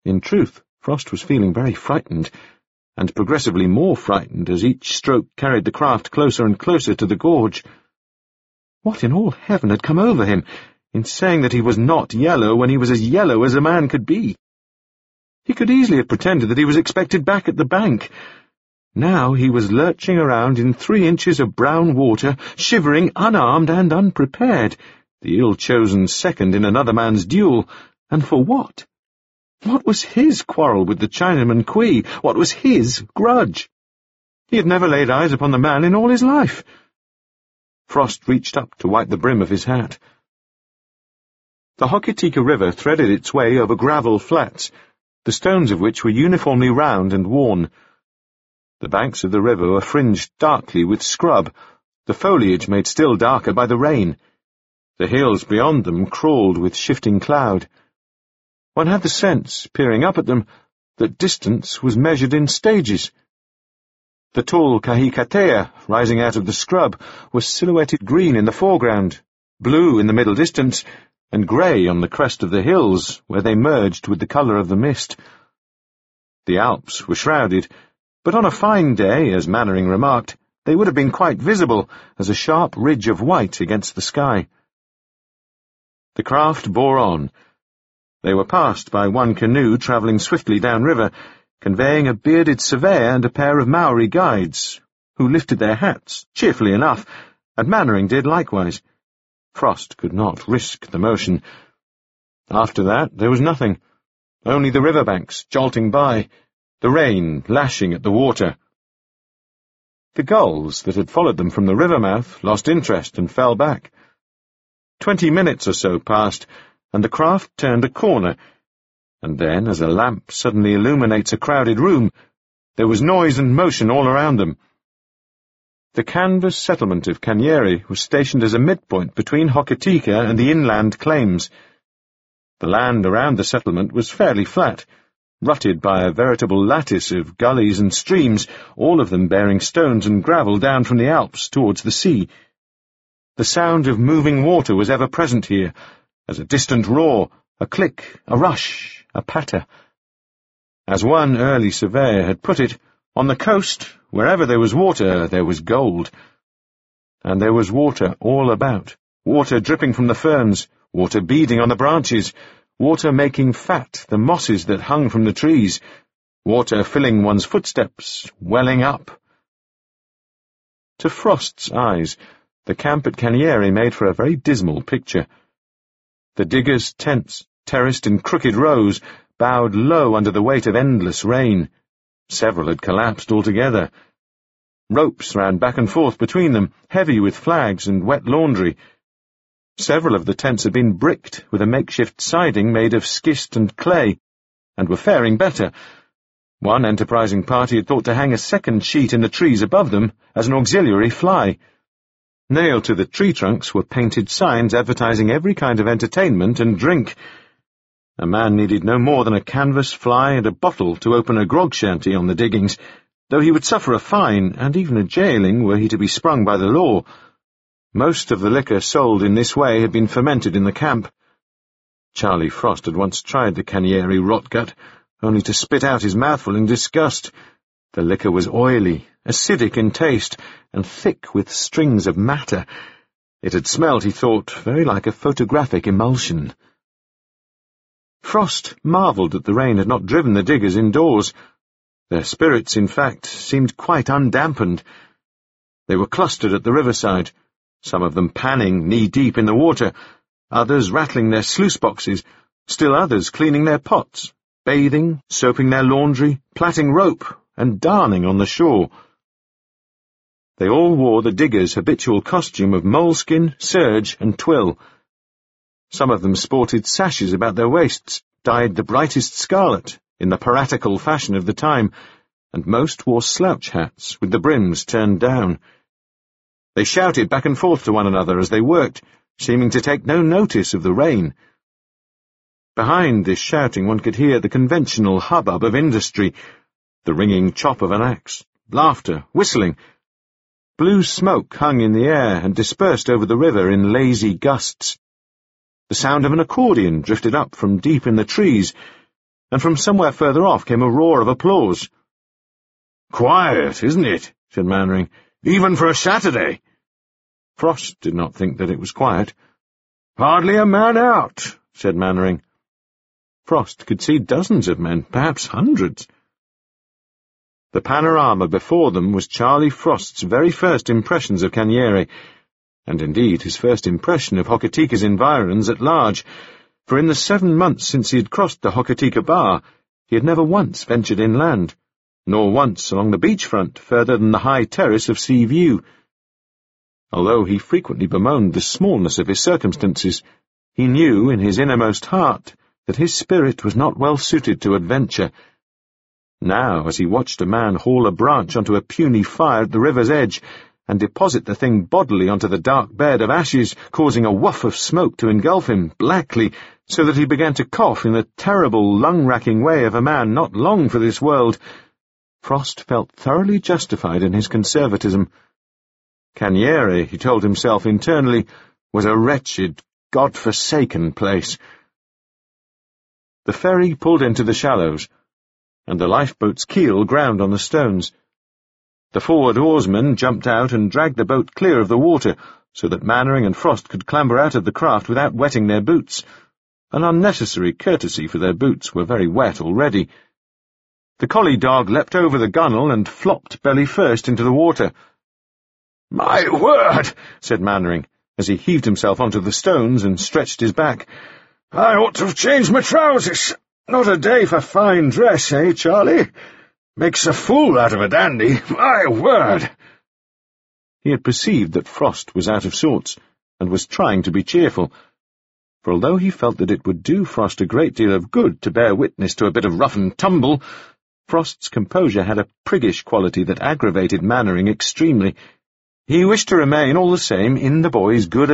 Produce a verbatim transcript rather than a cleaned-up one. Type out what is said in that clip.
In truth, Frost was feeling very frightened, and progressively more frightened as each stroke carried the craft closer and closer to the gorge. What in all heaven had come over him in saying that he was not yellow when he was as yellow as a man could be? He could easily have pretended that he was expected back at the bank. Now he was lurching around in three inches of brown water, shivering, unarmed and unprepared, the ill-chosen second in another man's duel. And for what? What was his quarrel with the Chinaman Kui? What was his grudge? He had never laid eyes upon the man in all his life. Frost reached up to wipe the brim of his hat. The Hokitika River threaded its way over gravel flats, the stones of which were uniformly round and worn. The banks of the river were fringed darkly with scrub, the foliage made still darker by the rain. The hills beyond them crawled with shifting cloud. One had the sense, peering up at them, that distance was measured in stages. The tall Kahikatea, rising out of the scrub, was silhouetted green in the foreground, blue in the middle distance, and grey on the crest of the hills, where they merged with the colour of the mist. The Alps were shrouded, but on a fine day, as Mannering remarked, they would have been quite visible as a sharp ridge of white against the sky. The craft bore on. They were passed by one canoe travelling swiftly downriver, conveying a bearded surveyor and a pair of Maori guides, who lifted their hats, cheerfully enough, and Mannering did likewise. Frost could not risk the motion. After that there was nothing, only the river-banks jolting by, the rain lashing at the water. The gulls that had followed them from the river-mouth lost interest and fell back. Twenty minutes or so passed, and the craft turned a corner, and then, as a lamp suddenly illuminates a crowded room, there was noise and motion all around them. The canvas settlement of Kanyeri was stationed as a midpoint between Hokitika and the inland claims. The land around the settlement was fairly flat, rutted by a veritable lattice of gullies and streams, all of them bearing stones and gravel down from the Alps towards the sea. The sound of moving water was ever present here, as a distant roar, a click, a rush, a patter. As one early surveyor had put it, on the coast, wherever there was water, there was gold. And there was water all about, water dripping from the ferns, water beading on the branches, water making fat the mosses that hung from the trees, water filling one's footsteps, welling up. To Frost's eyes, the camp at Kanyeri made for a very dismal picture. The diggers' tents, terraced in crooked rows, bowed low under the weight of endless rain. Several had collapsed altogether. Ropes ran back and forth between them, heavy with flags and wet laundry. Several of the tents had been bricked with a makeshift siding made of schist and clay, and were faring better. One enterprising party had thought to hang a second sheet in the trees above them as an auxiliary fly. Nailed to the tree trunks were painted signs advertising every kind of entertainment and drink. A man needed no more than a canvas fly and a bottle to open a grog shanty on the diggings, though he would suffer a fine and even a jailing were he to be sprung by the law. Most of the liquor sold in this way had been fermented in the camp. Charlie Frost had once tried the Kanyeri rotgut, only to spit out his mouthful in disgust. The liquor was oily, acidic in taste, and thick with strings of matter. It had smelt, he thought, very like a photographic emulsion. Frost marvelled that the rain had not driven the diggers indoors. Their spirits, in fact, seemed quite undampened. They were clustered at the riverside, some of them panning knee-deep in the water, others rattling their sluice-boxes, still others cleaning their pots, bathing, soaping their laundry, plaiting rope, and darning on the shore. They all wore the diggers' habitual costume of moleskin, serge, and twill. Some of them sported sashes about their waists, dyed the brightest scarlet, in the piratical fashion of the time, and most wore slouch hats with the brims turned down. They shouted back and forth to one another as they worked, seeming to take no notice of the rain. Behind this shouting one could hear the conventional hubbub of industry, the ringing chop of an axe, laughter, whistling. Blue smoke hung in the air and dispersed over the river in lazy gusts. The sound of an accordion drifted up from deep in the trees, and from somewhere further off came a roar of applause. "Quiet, isn't it?" said Mannering. "Even for a Saturday." Frost did not think that it was quiet. "Hardly a man out," said Mannering. Frost could see dozens of men, perhaps hundreds. The panorama before them was Charlie Frost's very first impressions of Canieri, and indeed his first impression of Hocateka's environs at large, for in the seven months since he had crossed the Hocateka Bar, he had never once ventured inland, nor once along the beach-front further than the high terrace of Sea View. Although he frequently bemoaned the smallness of his circumstances, he knew in his innermost heart that his spirit was not well suited to adventure. Now, as he watched a man haul a branch onto a puny fire at the river's edge, and deposit the thing bodily onto the dark bed of ashes, causing a whiff of smoke to engulf him blackly, so that he began to cough in the terrible, lung-racking way of a man not long for this world, Frost felt thoroughly justified in his conservatism. Canieri, he told himself internally, was a wretched, God-forsaken place. The ferry pulled into the shallows, and the lifeboat's keel ground on the stones. The forward oarsman jumped out and dragged the boat clear of the water, so that Mannering and Frost could clamber out of the craft without wetting their boots, an unnecessary courtesy, for their boots were very wet already. The collie dog leapt over the gunwale and flopped belly first into the water. "My word," said Mannering, as he heaved himself onto the stones and stretched his back. "I ought to have changed my trousers. Not a day for fine dress, eh, Charlie? Makes a fool out of a dandy, my word!" He had perceived that Frost was out of sorts, and was trying to be cheerful, for although he felt that it would do Frost a great deal of good to bear witness to a bit of rough and tumble, Frost's composure had a priggish quality that aggravated Mannering extremely. He wished to remain, all the same, in the boy's good